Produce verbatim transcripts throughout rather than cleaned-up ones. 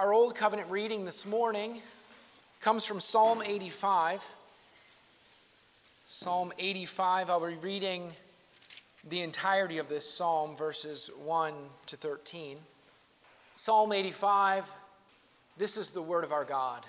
Our Old Covenant reading this morning comes from Psalm eighty-five. Psalm eighty-five, I'll be reading the entirety of this psalm, verses one to thirteen. Psalm eighty-five, this is the word of our God.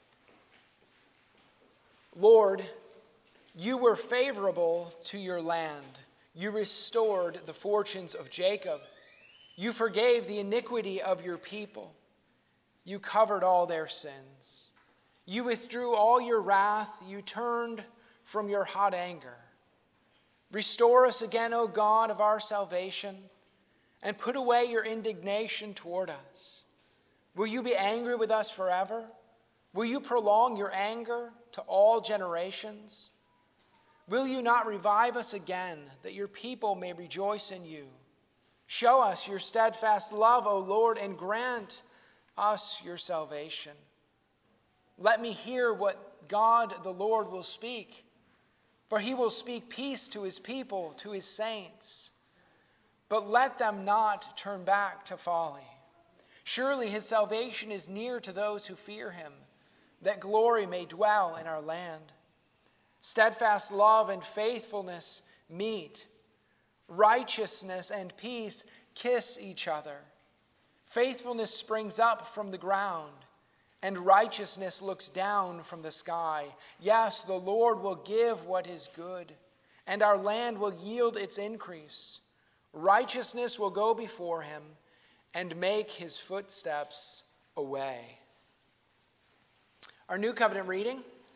Lord, you were favorable to your land. You restored the fortunes of Jacob. You forgave the iniquity of your people. You covered all their sins. You withdrew all your wrath. You turned from your hot anger. Restore us again, O God of our salvation, and put away your indignation toward us. Will you be angry with us forever? Will you prolong your anger to all generations? Will you not revive us again, that your people may rejoice in you? Show us your steadfast love, O Lord, and grant us your salvation. Let me hear what God the Lord will speak, for he will speak peace to his people, to his saints. But let them not turn back to folly. Surely his salvation is near to those who fear him, that glory may dwell in our land. Steadfast love and faithfulness meet. Righteousness and peace kiss each other. Faithfulness springs up from the ground, and righteousness looks down from the sky. Yes, the Lord will give what is good, and our land will yield its increase. Righteousness will go before him and make his footsteps a way. Our New Covenant reading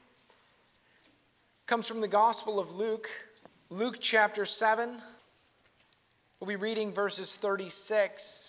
comes from the Gospel of Luke, Luke chapter seven. We'll be reading verses thirty-six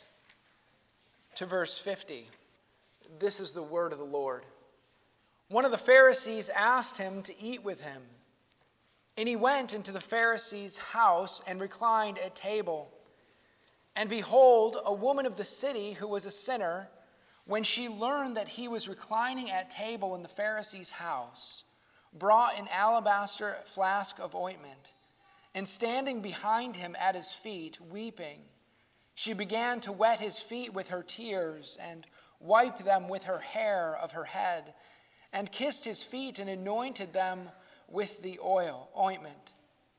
to verse fifty. This is the word of the Lord. One of the Pharisees asked him to eat with him, and he went into the Pharisee's house and reclined at table. And behold, a woman of the city who was a sinner, when she learned that he was reclining at table in the Pharisee's house, brought an alabaster flask of ointment, and standing behind him at his feet, weeping, she began to wet his feet with her tears and wipe them with her hair of her head, and kissed his feet and anointed them with the oil, ointment.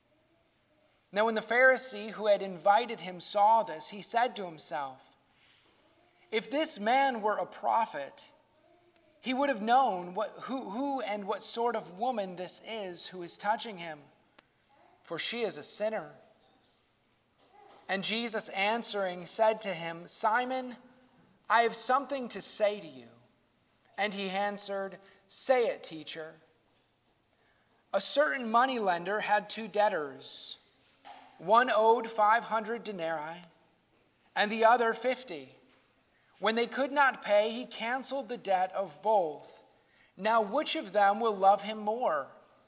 Now when the Pharisee who had invited him saw this, he said to himself, "If this man were a prophet, he would have known what, who, who and what sort of woman this is who is touching him, for she is a sinner." And Jesus answering said to him, "Simon, I have something to say to you." And he answered, "Say it, teacher." A certain moneylender had two debtors. One owed five hundred denarii, and the other fifty. When they could not pay, he canceled the debt of both. Now which of them will love him more?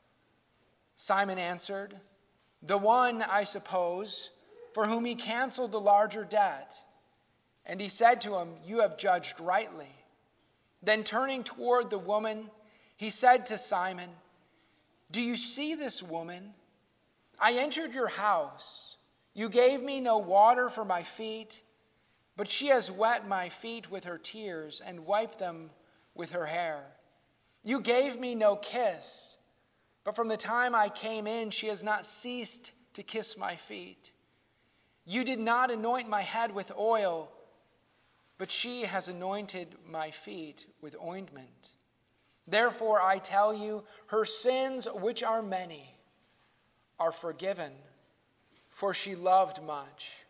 Simon answered, "The one, I suppose, for whom he canceled the larger debt." And he said to him, "You have judged rightly." Then turning toward the woman, he said to Simon, "Do you see this woman? I entered your house. You gave me no water for my feet, but she has wet my feet with her tears and wiped them with her hair. You gave me no kiss, but from the time I came in, she has not ceased to kiss my feet. You did not anoint my head with oil, but she has anointed my feet with ointment. Therefore, I tell you, her sins, which are many, are forgiven, for she loved much.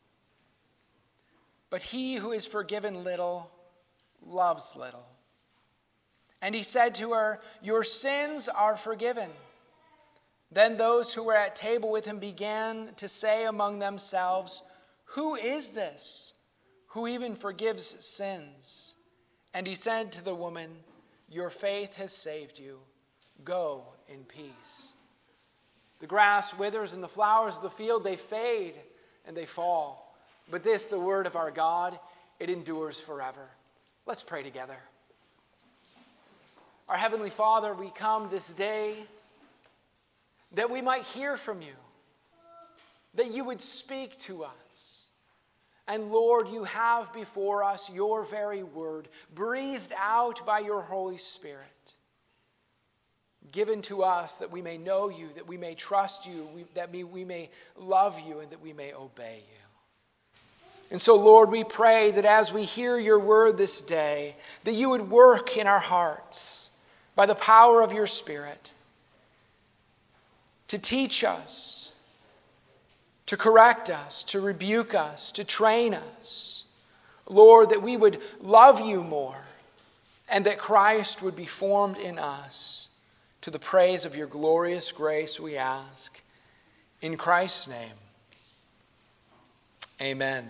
But he who is forgiven little loves little." And he said to her, "Your sins are forgiven." Then those who were at table with him began to say among themselves, "Who is this who even forgives sins?" And he said to the woman, "Your faith has saved you. Go in peace." The grass withers and the flowers of the field, they fade and they fall. But this, the word of our God, it endures forever. Let's pray together. Our Heavenly Father, we come this day that we might hear from you, that you would speak to us, And Lord, you have before us your very word, breathed out by your Holy Spirit, given to us that we may know you, that we may trust you, we, that we, we may love you, and that we may obey you. And so, Lord, we pray that as we hear your word this day, that you would work in our hearts by the power of your Spirit to teach us, to correct us, to rebuke us, to train us. Lord, that we would love you more and that Christ would be formed in us. To the praise of your glorious grace we ask. In Christ's name, amen.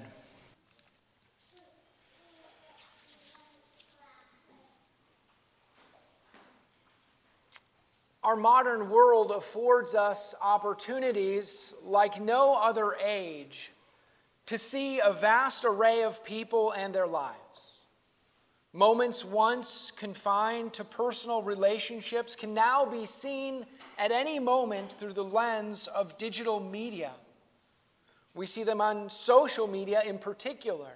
Our modern world affords us opportunities like no other age to see a vast array of people and their lives. Moments once confined to personal relationships can now be seen at any moment through the lens of digital media. We see them on social media in particular.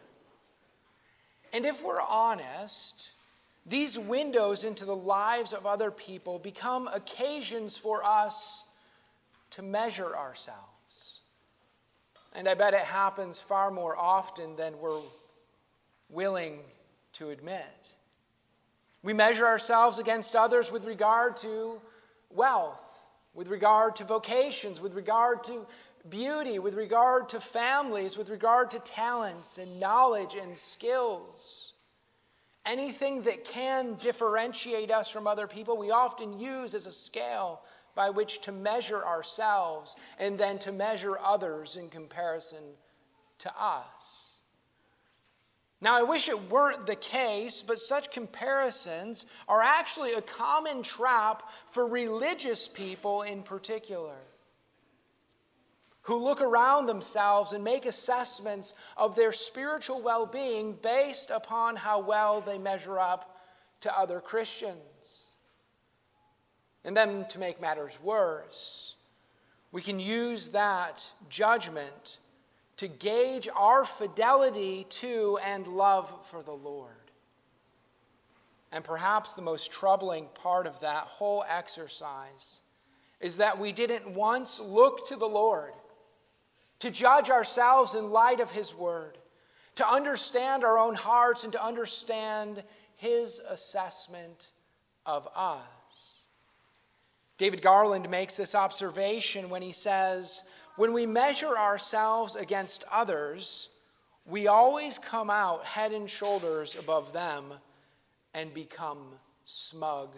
And if we're honest, these windows into the lives of other people become occasions for us to measure ourselves. And I bet it happens far more often than we're willing to admit. We measure ourselves against others with regard to wealth, with regard to vocations, with regard to beauty, with regard to families, with regard to talents and knowledge and skills. Anything that can differentiate us from other people, we often use as a scale by which to measure ourselves and then to measure others in comparison to us. Now, I wish it weren't the case, but such comparisons are actually a common trap for religious people in particular, who look around themselves and make assessments of their spiritual well-being based upon how well they measure up to other Christians. And then, to make matters worse, we can use that judgment to gauge our fidelity to and love for the Lord. And perhaps the most troubling part of that whole exercise is that we didn't once look to the Lord to judge ourselves in light of his word, to understand our own hearts and to understand his assessment of us. David Garland makes this observation when he says, when we measure ourselves against others, we always come out head and shoulders above them and become smug.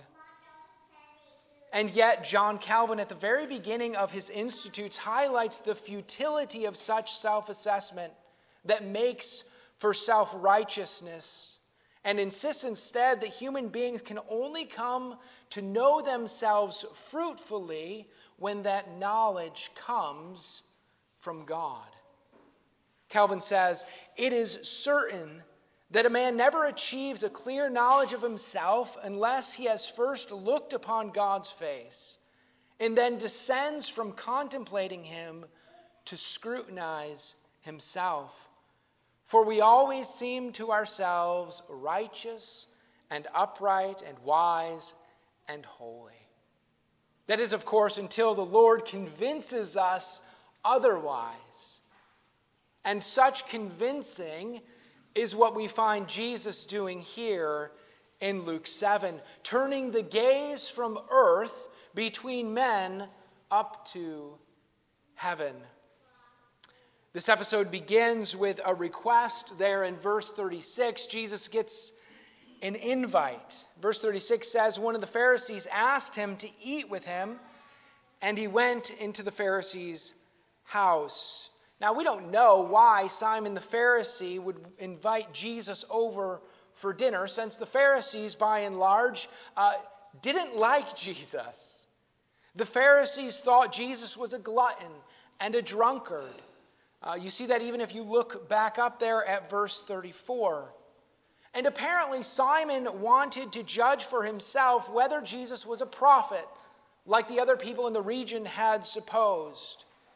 And yet, John Calvin, at the very beginning of his Institutes, highlights the futility of such self-assessment that makes for self-righteousness and insists instead that human beings can only come to know themselves fruitfully when that knowledge comes from God. Calvin says, "It is certain that a man never achieves a clear knowledge of himself unless he has first looked upon God's face and then descends from contemplating him to scrutinize himself. For we always seem to ourselves righteous and upright and wise and holy." That is, of course, until the Lord convinces us otherwise. And such convincing is what we find Jesus doing here in Luke seven, turning the gaze from earth between men up to heaven. This episode begins with a request there in verse thirty-six. Jesus gets an invite. Verse thirty-six says, one of the Pharisees asked him to eat with him, and he went into the Pharisee's house. Now, we don't know why Simon the Pharisee would invite Jesus over for dinner, since the Pharisees, by and large, uh, didn't like Jesus. The Pharisees thought Jesus was a glutton and a drunkard. Uh, you see that even if you look back up there at verse thirty-four. And apparently Simon wanted to judge for himself whether Jesus was a prophet, like the other people in the region had supposed.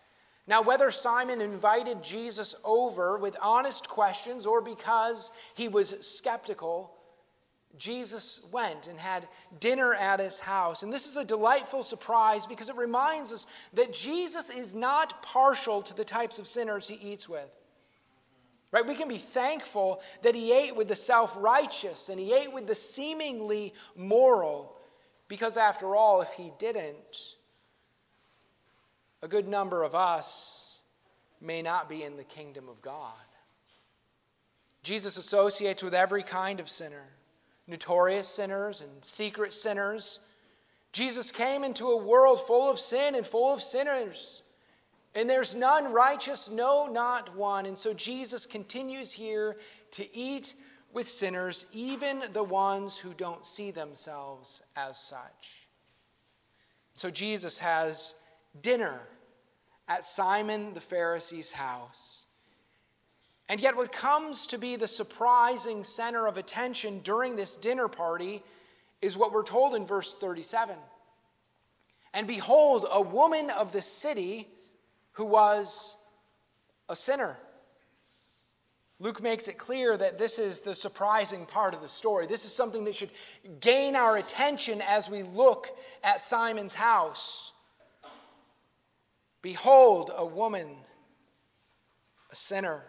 Now, whether Simon invited Jesus over with honest questions or because he was skeptical, Jesus went and had dinner at his house. And this is a delightful surprise because it reminds us that Jesus is not partial to the types of sinners he eats with. Right? We can be thankful that he ate with the self-righteous and he ate with the seemingly moral, because after all, if he didn't, a good number of us may not be in the kingdom of God. Jesus associates with every kind of sinner, notorious sinners and secret sinners. Jesus came into a world full of sin and full of sinners. And there's none righteous, no, not one. And so Jesus continues here to eat with sinners, even the ones who don't see themselves as such. So Jesus has dinner at Simon the Pharisee's house. And yet what comes to be the surprising center of attention during this dinner party is what we're told in verse thirty-seven. And behold, a woman of the city who was a sinner. Luke makes it clear that this is the surprising part of the story. This is something that should gain our attention as we look at Simon's house. Behold, a woman, a sinner.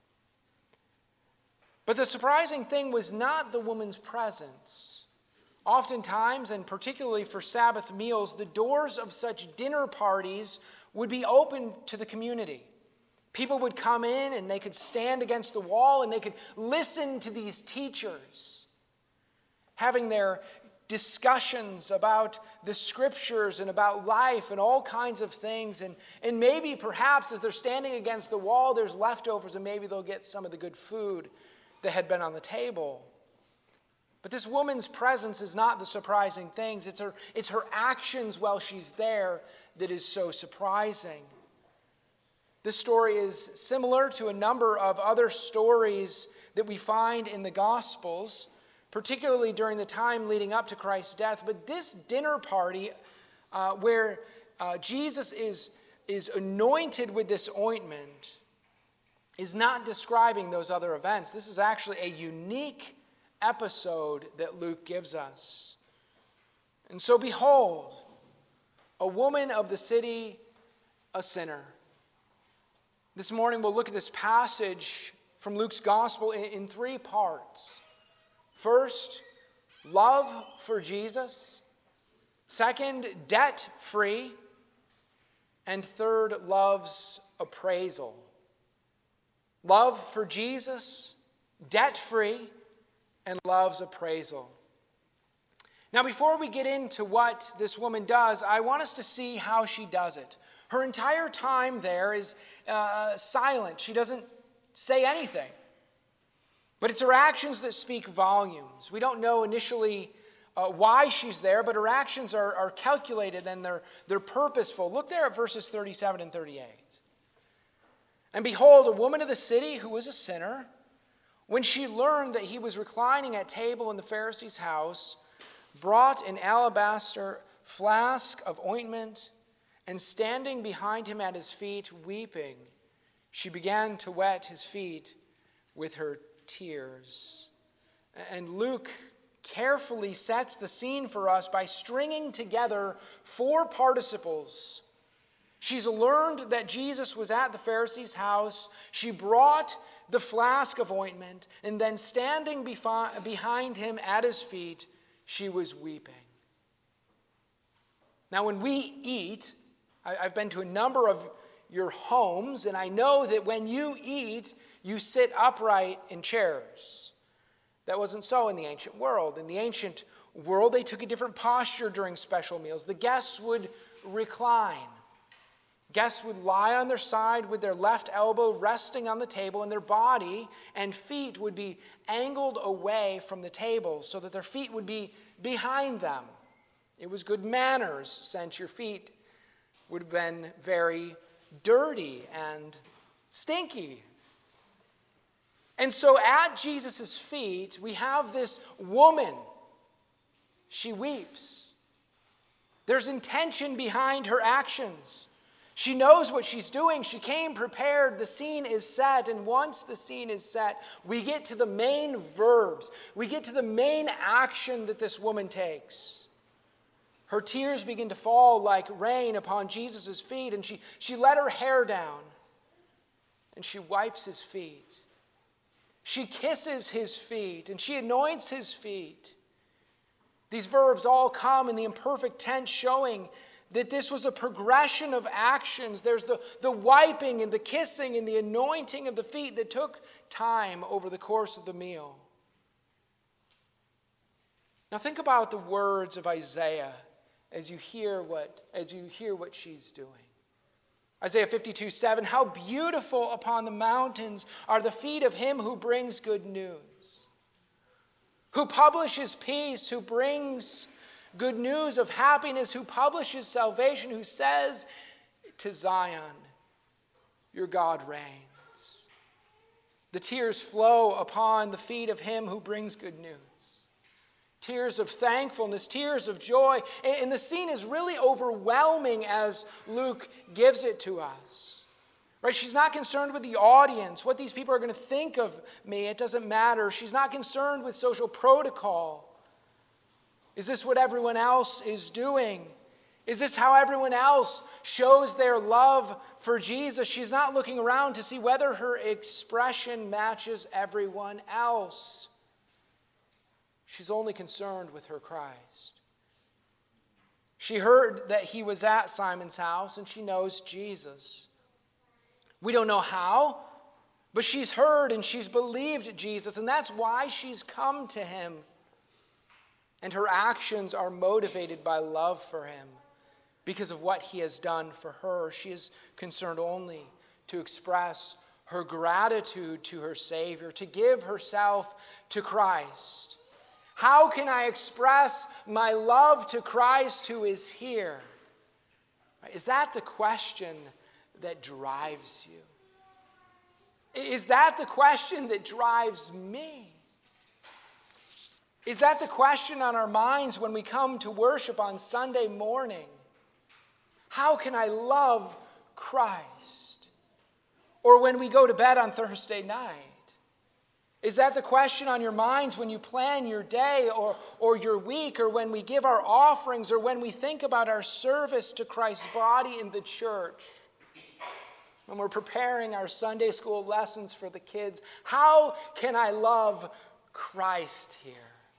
But the surprising thing was not the woman's presence. Oftentimes, and particularly for Sabbath meals, the doors of such dinner parties would be open to the community. People would come in and they could stand against the wall and they could listen to these teachers having their discussions about the scriptures and about life and all kinds of things. And, and maybe perhaps as they're standing against the wall, there's leftovers and maybe they'll get some of the good food that had been on the table. But this woman's presence is not the surprising things. It's her, it's her actions while she's there that is so surprising. This story is similar to a number of other stories that we find in the Gospels, particularly during the time leading up to Christ's death. But this dinner party uh, where uh, Jesus is, is anointed with this ointment is not describing those other events. This is actually a unique episode that Luke gives us. And so behold, a woman of the city, a sinner. This morning we'll look at this passage from Luke's gospel in, in three parts. First, love for Jesus. Second, debt-free. And third, love's appraisal. Love for Jesus, debt-free, and love's appraisal. Now, before we get into what this woman does, I want us to see how she does it. Her entire time there is uh, silent. She doesn't say anything. But it's her actions that speak volumes. We don't know initially uh, why she's there, but her actions are, are calculated and they're, they're purposeful. Look there at verses thirty-seven and thirty-eight. And behold, a woman of the city who was a sinner, when she learned that he was reclining at table in the Pharisee's house, brought an alabaster flask of ointment, and standing behind him at his feet, weeping, she began to wet his feet with her tears. And Luke carefully sets the scene for us by stringing together four participles. She's learned that Jesus was at the Pharisee's house. She brought the flask of ointment, and then standing befi- behind him at his feet, she was weeping. Now, when we eat, I- I've been to a number of your homes, and I know that when you eat, you sit upright in chairs. That wasn't so in the ancient world. In the ancient world, they took a different posture during special meals. The guests would recline. Guests would lie on their side with their left elbow resting on the table, and their body and feet would be angled away from the table so that their feet would be behind them. It was good manners, since your feet would have been very dirty and stinky. And so at Jesus' feet, we have this woman. She weeps. There's intention behind her actions. She knows what she's doing. She came prepared. The scene is set. And once the scene is set, we get to the main verbs. We get to the main action that this woman takes. Her tears begin to fall like rain upon Jesus' feet, and she, she let her hair down, and she wipes his feet. She kisses his feet, and she anoints his feet. These verbs all come in the imperfect tense, showing that this was a progression of actions. There's the, the wiping and the kissing and the anointing of the feet that took time over the course of the meal. Now think about the words of Isaiah as you hear what, as you hear what she's doing. Isaiah fifty-two seven, how beautiful upon the mountains are the feet of him who brings good news, who publishes peace, who brings good news of happiness, who publishes salvation, who says to Zion, your God reigns. The tears flow upon the feet of him who brings good news. Tears of thankfulness, tears of joy. And the scene is really overwhelming as Luke gives it to us. Right? She's not concerned with the audience, what these people are going to think of me. It doesn't matter. She's not concerned with social protocol. Is this what everyone else is doing? Is this how everyone else shows their love for Jesus? She's not looking around to see whether her expression matches everyone else. She's only concerned with her Christ. She heard that he was at Simon's house, and she knows Jesus. We don't know how, but she's heard and she's believed Jesus, and that's why she's come to him. And her actions are motivated by love for him because of what he has done for her. She is concerned only to express her gratitude to her Savior, to give herself to Christ. How can I express my love to Christ who is here? Is that the question that drives you? Is that the question that drives me? Is that the question on our minds when we come to worship on Sunday morning? How can I love Christ? Or when we go to bed on Thursday night? Is that the question on your minds when you plan your day or, or your week, or when we give our offerings, or when we think about our service to Christ's body in the church? When we're preparing our Sunday school lessons for the kids, how can I love Christ here?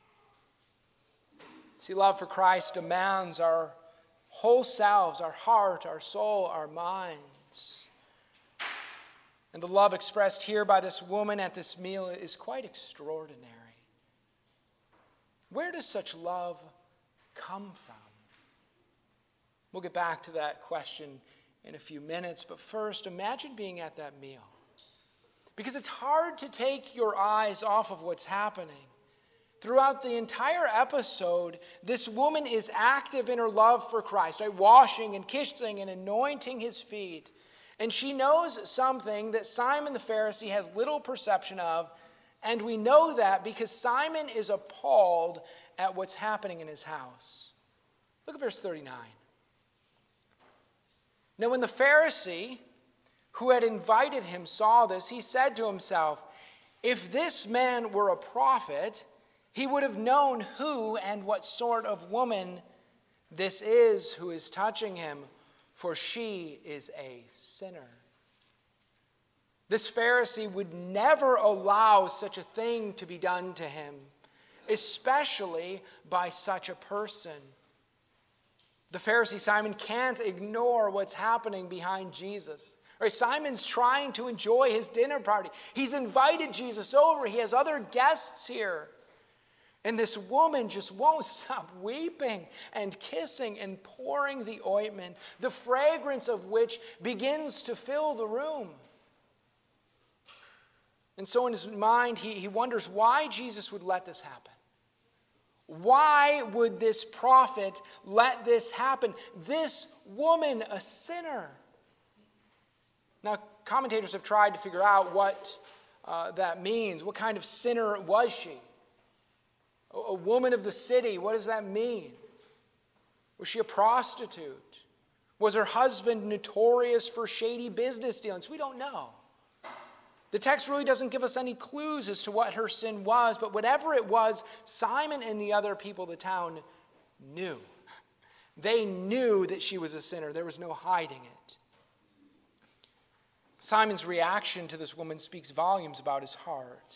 See, love for Christ demands our whole selves, our heart, our soul, our minds. And the love expressed here by this woman at this meal is quite extraordinary. Where does such love come from? We'll get back to that question in a few minutes, but first, imagine being at that meal. Because it's hard to take your eyes off of what's happening. Throughout the entire episode, this woman is active in her love for Christ, right? Washing and kissing and anointing his feet. And she knows something that Simon the Pharisee has little perception of, and we know that because Simon is appalled at what's happening in his house. Look at verse thirty-nine. Now when the Pharisee who had invited him saw this, he said to himself, if this man were a prophet, he would have known who and what sort of woman this is who is touching him, for she is a sinner. This Pharisee would never allow such a thing to be done to him, especially by such a person. The Pharisee Simon can't ignore what's happening behind Jesus. Right? Simon's trying to enjoy his dinner party. He's invited Jesus over. He has other guests here. And this woman just won't stop weeping and kissing and pouring the ointment, the fragrance of which begins to fill the room. And so in his mind, he, he wonders why Jesus would let this happen. Why would this prophet let this happen? This woman, a sinner. Now, commentators have tried to figure out what uh, that means. What kind of sinner was she? A woman of the city, what does that mean? Was she a prostitute? Was her husband notorious for shady business dealings? We don't know. The text really doesn't give us any clues as to what her sin was, but whatever it was, Simon and the other people of the town knew. They knew that she was a sinner. There was no hiding it. Simon's reaction to this woman speaks volumes about his heart.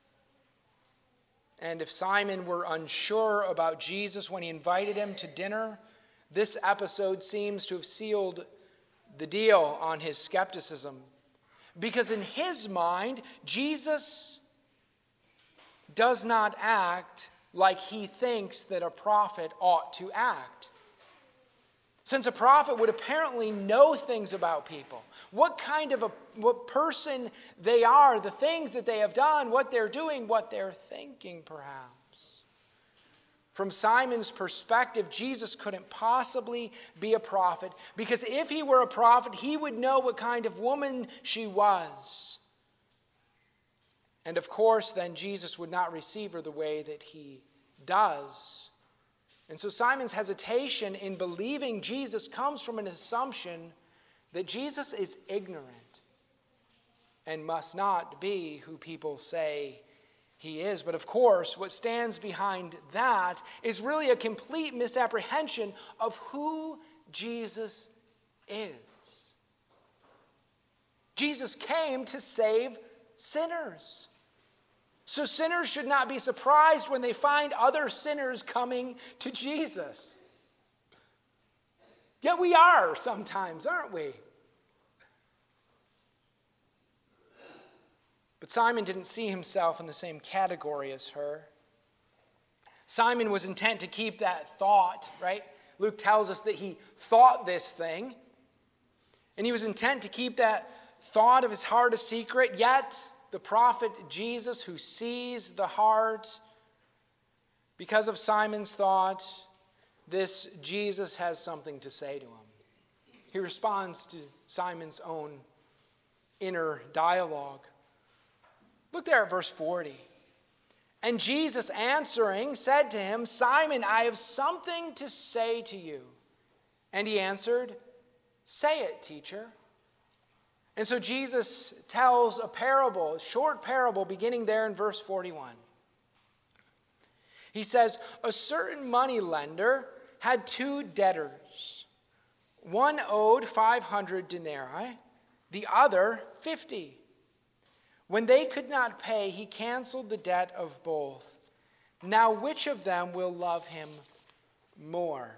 And if Simon were unsure about Jesus when he invited him to dinner, this episode seems to have sealed the deal on his skepticism. Because in his mind, Jesus does not act like he thinks that a prophet ought to act. Since a prophet would apparently know things about people, what kind of a what person they are, the things that they have done, what they're doing, what they're thinking perhaps. From Simon's perspective, Jesus couldn't possibly be a prophet, because if he were a prophet, he would know what kind of woman she was. And of course, then Jesus would not receive her the way that he does. And so Simon's hesitation in believing Jesus comes from an assumption that Jesus is ignorant and must not be who people say he is. But of course, what stands behind that is really a complete misapprehension of who Jesus is. Jesus came to save sinners. So sinners should not be surprised when they find other sinners coming to Jesus. Yet we are sometimes, aren't we? But Simon didn't see himself in the same category as her. Simon was intent to keep that thought, right? Luke tells us that he thought this thing. And he was intent to keep that thought of his heart a secret, yet the prophet Jesus, who sees the heart, because of Simon's thought, this Jesus has something to say to him. He responds to Simon's own inner dialogue. Look there at verse forty. And Jesus answering said to him, Simon, I have something to say to you. And he answered, say it, teacher. And so Jesus tells a parable, a short parable, beginning there in verse forty-one. He says, a certain moneylender had two debtors. One owed five hundred denarii, the other fifty. When they could not pay, he canceled the debt of both. Now which of them will love him more?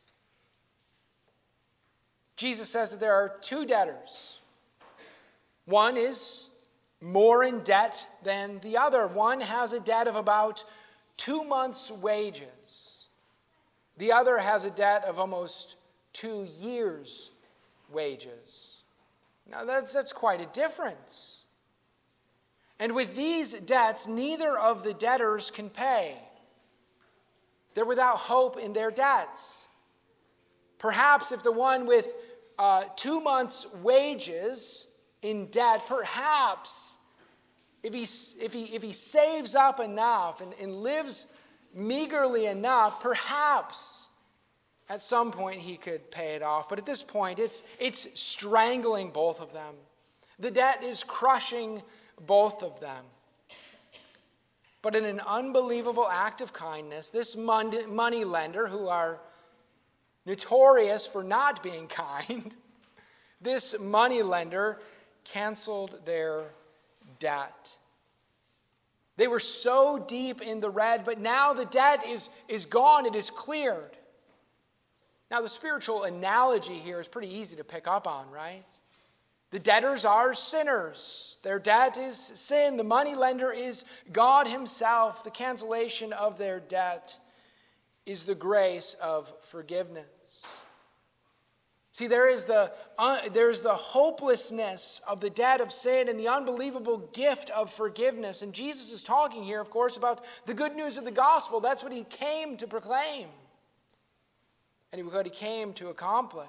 Jesus says that there are two debtors. One is more in debt than the other. One has a debt of about two months' wages. The other has a debt of almost two years' wages. Now that's, that's quite a difference. And with these debts, neither of the debtors can pay. They're without hope in their debts. Perhaps if the one with uh, two months' wages in debt, perhaps if he, if he, if he saves up enough and, and lives meagerly enough, perhaps at some point he could pay it off. But at this point, it's, it's strangling both of them. The debt is crushing both of them. But in an unbelievable act of kindness, this money lender, who are notorious for not being kind, this money lender canceled their debt. They were so deep in the red, but now the debt is, is gone, it is cleared. Now the spiritual analogy here is pretty easy to pick up on, right? The debtors are sinners. Their debt is sin. The moneylender is God himself. The cancellation of their debt is the grace of forgiveness. See, there is the, uh, there's the hopelessness of the debt of sin and the unbelievable gift of forgiveness. And Jesus is talking here, of course, about the good news of the gospel. That's what he came to proclaim. And what he came to accomplish.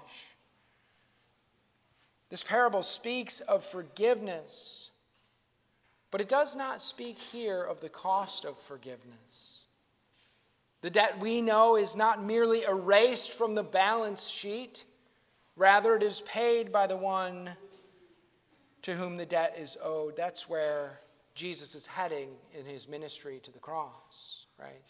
This parable speaks of forgiveness, but it does not speak here of the cost of forgiveness. The debt we know is not merely erased from the balance sheet. Rather, it is paid by the one to whom the debt is owed. That's where Jesus is heading in his ministry to the cross, right?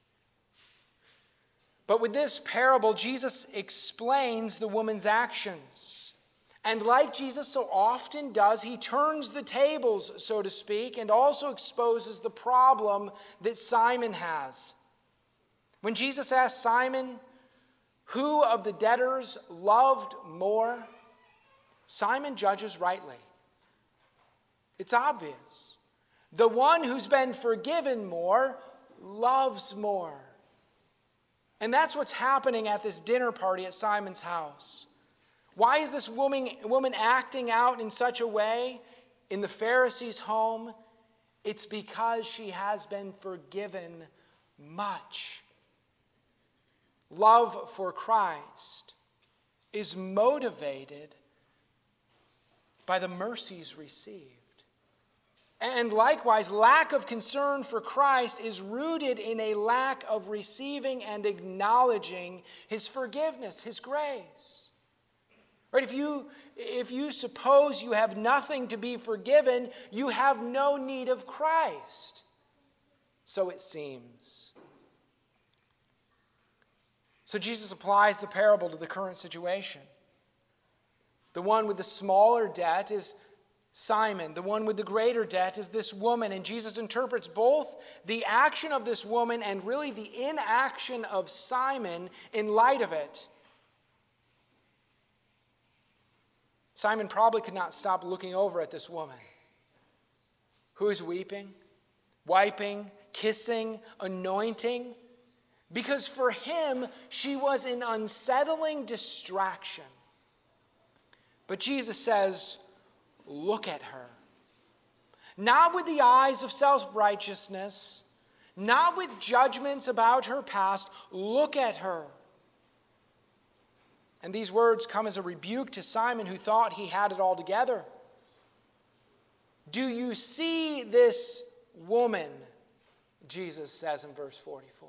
But with this parable, Jesus explains the woman's actions. And like Jesus so often does, he turns the tables, so to speak, and also exposes the problem that Simon has. When Jesus asked Simon, who of the debtors loved more, Simon judges rightly. It's obvious. The one who's been forgiven more loves more. And that's what's happening at this dinner party at Simon's house. Why is this woman, woman acting out in such a way in the Pharisee's home? It's because she has been forgiven much. Love for Christ is motivated by the mercies received. And likewise, lack of concern for Christ is rooted in a lack of receiving and acknowledging his forgiveness, his grace. Right? If you, if you suppose you have nothing to be forgiven, you have no need of Christ. So it seems. So Jesus applies the parable to the current situation. The one with the smaller debt is Simon. The one with the greater debt is this woman. And Jesus interprets both the action of this woman and really the inaction of Simon in light of it. Simon probably could not stop looking over at this woman who is weeping, wiping, kissing, anointing, because for him, she was an unsettling distraction. But Jesus says, look at her. Not with the eyes of self-righteousness, not with judgments about her past. Look at her. And these words come as a rebuke to Simon, who thought he had it all together. Do you see this woman? Jesus says in verse forty-four.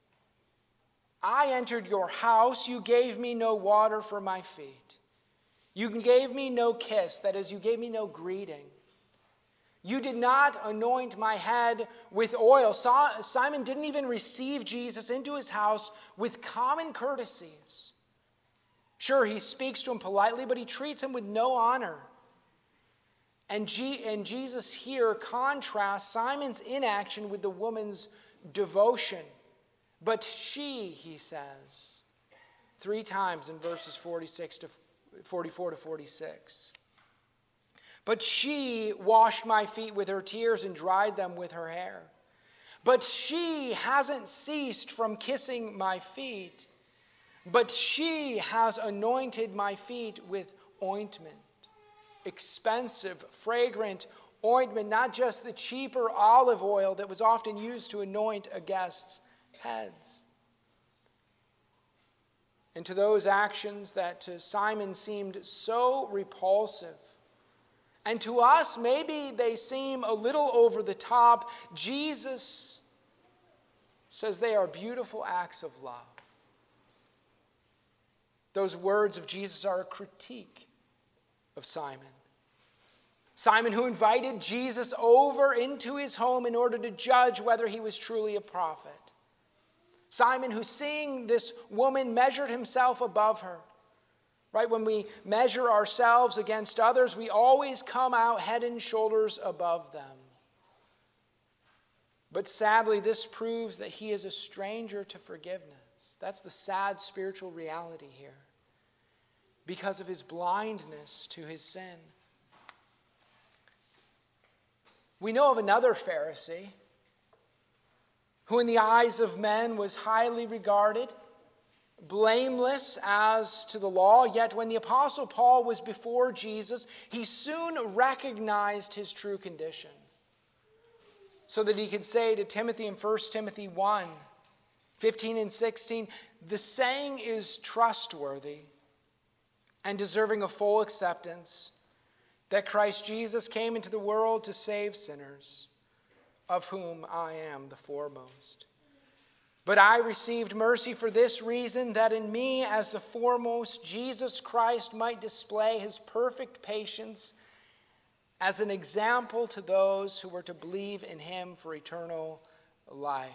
I entered your house, you gave me no water for my feet. You gave me no kiss, that is, you gave me no greeting. You did not anoint my head with oil. Simon didn't even receive Jesus into his house with common courtesies. Sure, he speaks to him politely, but he treats him with no honor. And, G- and Jesus here contrasts Simon's inaction with the woman's devotion. But she, he says, three times in verses forty-six to forty-four to forty-six. But she washed my feet with her tears and dried them with her hair. But she hasn't ceased from kissing my feet. But she has anointed my feet with ointment. Expensive, fragrant ointment, not just the cheaper olive oil that was often used to anoint a guest's heads. And to those actions that to Simon seemed so repulsive, and to us maybe they seem a little over the top, Jesus says they are beautiful acts of love. Those words of Jesus are a critique of Simon. Simon, who invited Jesus over into his home in order to judge whether he was truly a prophet. Simon, who seeing this woman measured himself above her. Right? When we measure ourselves against others, we always come out head and shoulders above them. But sadly, this proves that he is a stranger to forgiveness. That's the sad spiritual reality here. Because of his blindness to his sin. We know of another Pharisee who in the eyes of men was highly regarded, blameless as to the law, yet when the Apostle Paul was before Jesus, he soon recognized his true condition. So that he could say to Timothy in First Timothy one, fifteen and sixteen, the saying is trustworthy and deserving of full acceptance, that Christ Jesus came into the world to save sinners, of whom I am the foremost. But I received mercy for this reason, that in me as the foremost Jesus Christ might display his perfect patience as an example to those who were to believe in him for eternal life.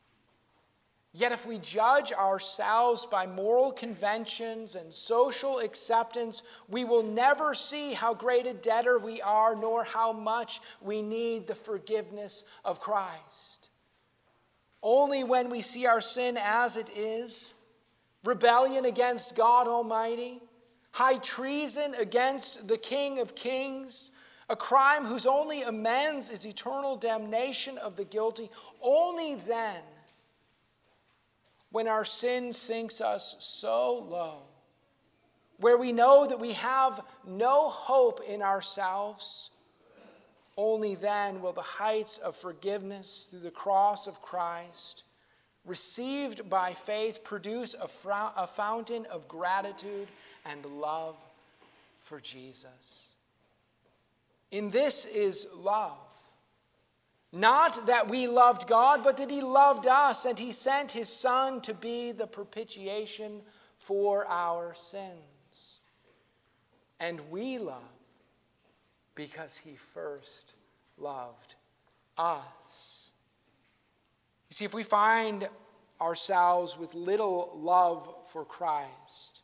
Yet if we judge ourselves by moral conventions and social acceptance, we will never see how great a debtor we are, nor how much we need the forgiveness of Christ. Only when we see our sin as it is, rebellion against God Almighty, high treason against the King of Kings, a crime whose only amends is eternal damnation of the guilty, only then, when our sin sinks us so low, where we know that we have no hope in ourselves, only then will the heights of forgiveness through the cross of Christ, received by faith, produce a, fra- a fountain of gratitude and love for Jesus. In this is love. Not that we loved God, but that he loved us, and he sent his Son to be the propitiation for our sins. And we love because he first loved us. You see, if we find ourselves with little love for Christ,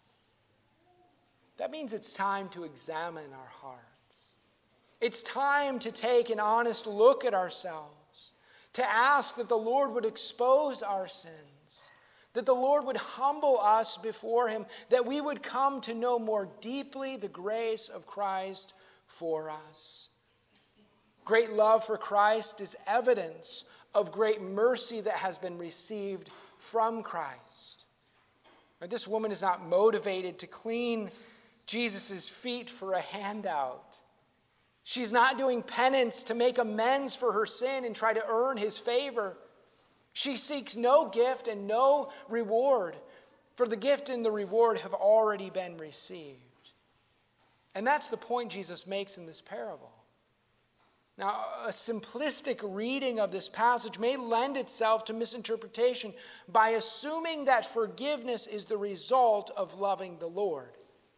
that means it's time to examine our hearts. It's time to take an honest look at ourselves, to ask that the Lord would expose our sins, that the Lord would humble us before him, that we would come to know more deeply the grace of Christ for us. Great love for Christ is evidence of great mercy that has been received from Christ. This woman is not motivated to clean Jesus' feet for a handout. She's not doing penance to make amends for her sin and try to earn his favor. She seeks no gift and no reward, for the gift and the reward have already been received. And that's the point Jesus makes in this parable. Now, a simplistic reading of this passage may lend itself to misinterpretation by assuming that forgiveness is the result of loving the Lord.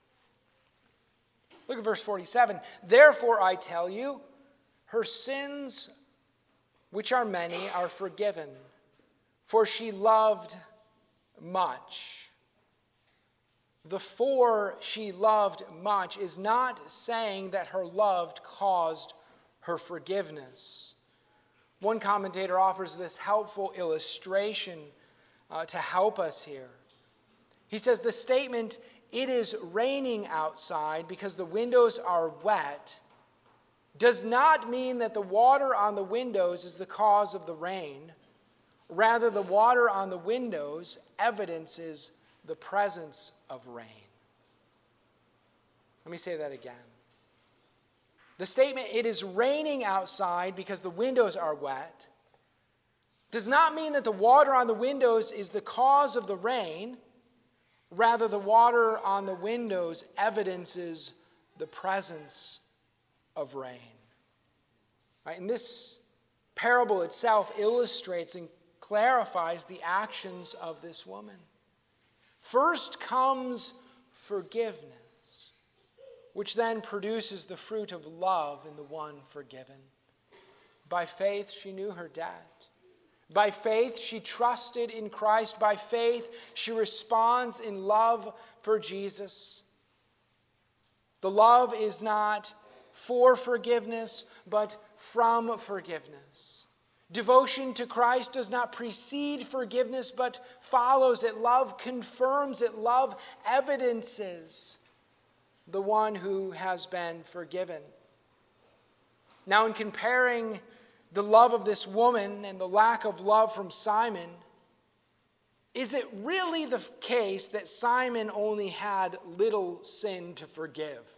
Look at verse forty-seven. Therefore, I tell you, her sins, which are many, are forgiven, for she loved much. The "for she loved much" is not saying that her love caused her forgiveness. One commentator offers this helpful illustration uh, to help us here. He says the statement, "It is raining outside because the windows are wet," does not mean that the water on the windows is the cause of the rain. Rather, the water on the windows evidences the presence of rain. Let me say that again. The statement, "It is raining outside because the windows are wet," does not mean that the water on the windows is the cause of the rain. Rather, the water on the windows evidences the presence of rain. Right? And this parable itself illustrates and clarifies the actions of this woman. First comes forgiveness, which then produces the fruit of love in the one forgiven. By faith, she knew her debt. By faith, she trusted in Christ. By faith, she responds in love for Jesus. The love is not for forgiveness, but from forgiveness. Devotion to Christ does not precede forgiveness, but follows it. Love confirms it. Love evidences the one who has been forgiven. Now, in comparing the love of this woman and the lack of love from Simon, is it really the case that Simon only had little sin to forgive?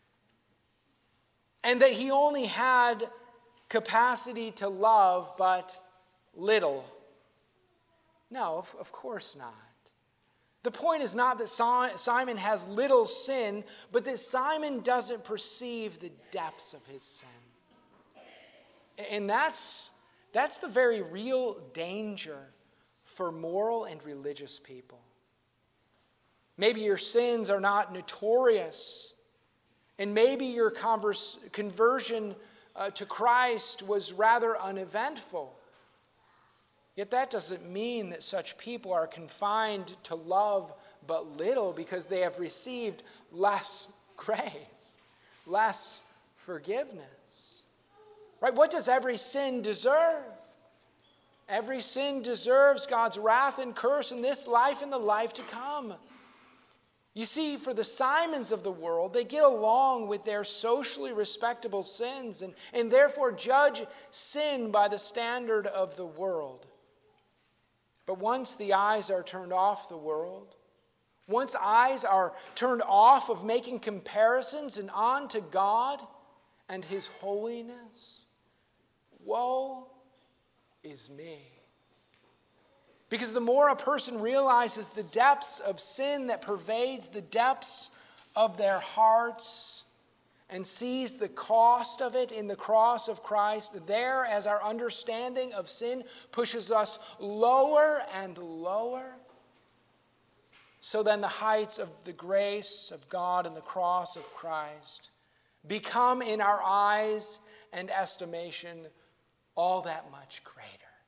And that he only had capacity to love, but little? No, of, of course not. The point is not that Simon has little sin, but that Simon doesn't perceive the depths of his sin. And that's, that's the very real danger for moral and religious people. Maybe your sins are not notorious, and maybe your converse, conversion uh, to Christ was rather uneventful. Yet that doesn't mean that such people are confined to love but little because they have received less grace, less forgiveness. Right? What does every sin deserve? Every sin deserves God's wrath and curse in this life and the life to come. You see, for the Simons of the world, they get along with their socially respectable sins and, and therefore judge sin by the standard of the world. But once the eyes are turned off the world, once eyes are turned off of making comparisons and on to God and His holiness, woe is me. Because the more a person realizes the depths of sin that pervades the depths of their hearts and sees the cost of it in the cross of Christ, there, as our understanding of sin pushes us lower and lower, so then the heights of the grace of God and the cross of Christ become in our eyes and estimation all that much greater.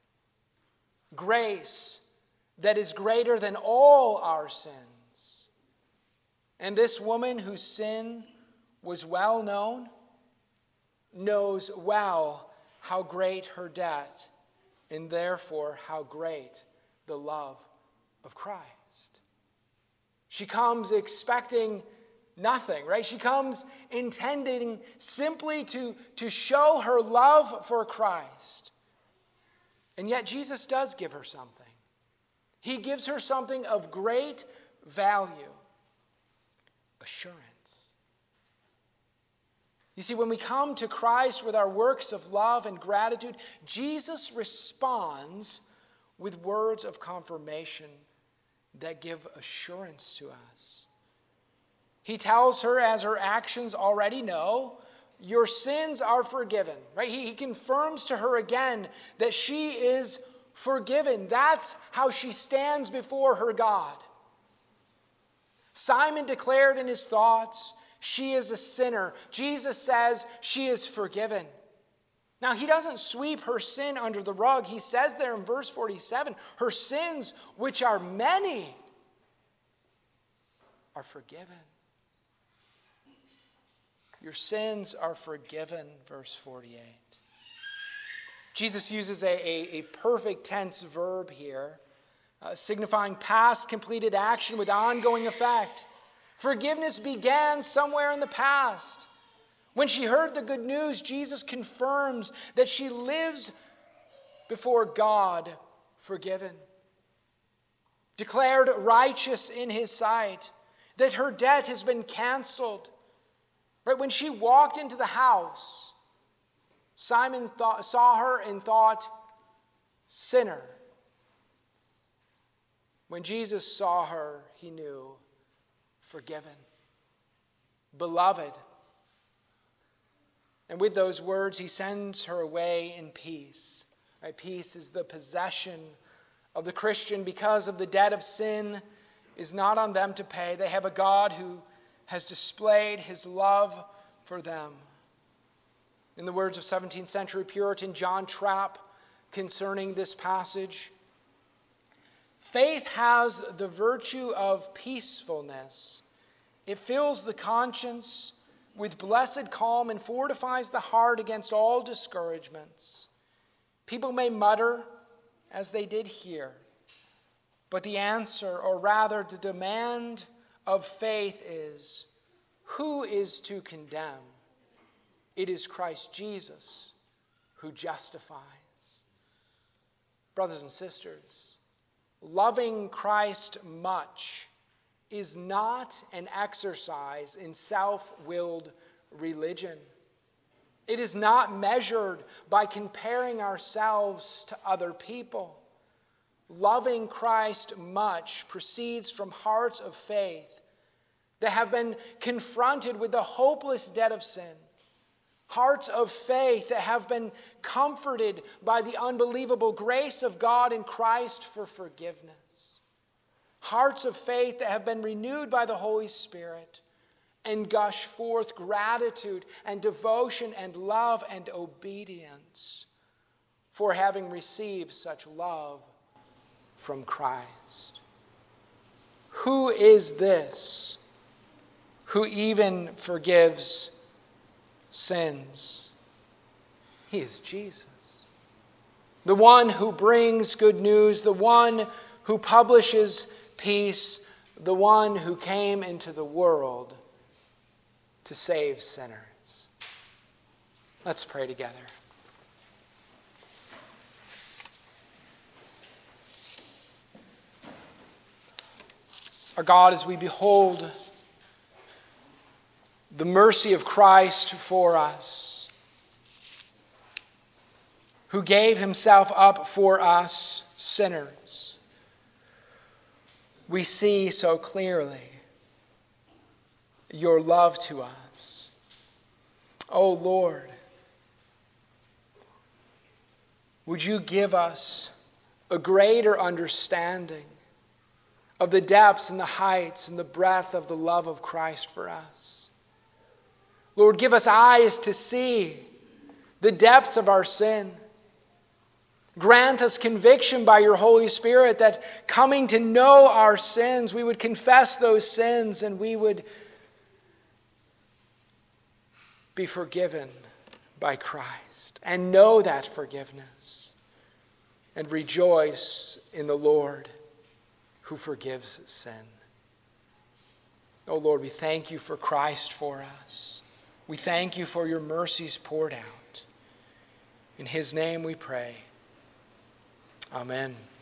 Grace that is greater than all our sins. And this woman whose sin was well known knows well how great her debt and therefore how great the love of Christ. She comes expecting nothing, right? She comes intending simply to, to show her love for Christ. And yet Jesus does give her something. He gives her something of great value: assurance. You see, when we come to Christ with our works of love and gratitude, Jesus responds with words of confirmation that give assurance to us. He tells her, as her actions already know, your sins are forgiven. Right? He, he confirms to her again that she is forgiven. That's how she stands before her God. Simon declared in his thoughts, she is a sinner. Jesus says she is forgiven. Now, he doesn't sweep her sin under the rug. He says there in verse forty-seven, her sins, which are many, are forgiven. Your sins are forgiven, verse forty-eight. Jesus uses a, a, a perfect tense verb here, uh, signifying past completed action with ongoing effect. Forgiveness began somewhere in the past. When she heard the good news, Jesus confirms that she lives before God forgiven, declared righteous in His sight, that her debt has been canceled. Right? When she walked into the house, Simon thought, saw her and thought, sinner. When Jesus saw her, he knew, forgiven, beloved. And with those words, he sends her away in peace. Right? Peace is the possession of the Christian because of the debt of sin is not on them to pay. They have a God who has displayed His love for them. In the words of seventeenth century Puritan John Trapp concerning this passage, faith has the virtue of peacefulness. It fills the conscience with blessed calm and fortifies the heart against all discouragements. People may mutter, as they did here, but the answer, or rather the demand of faith is, who is to condemn? It is Christ Jesus who justifies. Brothers and sisters, loving Christ much is not an exercise in self-willed religion. It is not measured by comparing ourselves to other people. Loving Christ much proceeds from hearts of faith that have been confronted with the hopeless debt of sin, Hearts of faith that have been comforted by the unbelievable grace of God in Christ for forgiveness. Hearts of faith that have been renewed by the Holy Spirit and gush forth gratitude and devotion and love and obedience for having received such love from Christ. Who is this who even forgives sins? He is Jesus. The one who brings good news, the one who publishes peace, the one who came into the world to save sinners. Let's pray together. Our God, as we behold the mercy of Christ for us, who gave himself up for us sinners, we see so clearly your love to us. Oh Lord, would you give us a greater understanding of the depths and the heights and the breadth of the love of Christ for us. Lord, give us eyes to see the depths of our sin. Grant us conviction by your Holy Spirit that coming to know our sins, we would confess those sins and we would be forgiven by Christ and know that forgiveness and rejoice in the Lord who forgives sin. Oh Lord, we thank you for Christ for us. We thank you for your mercies poured out. In his name we pray. Amen.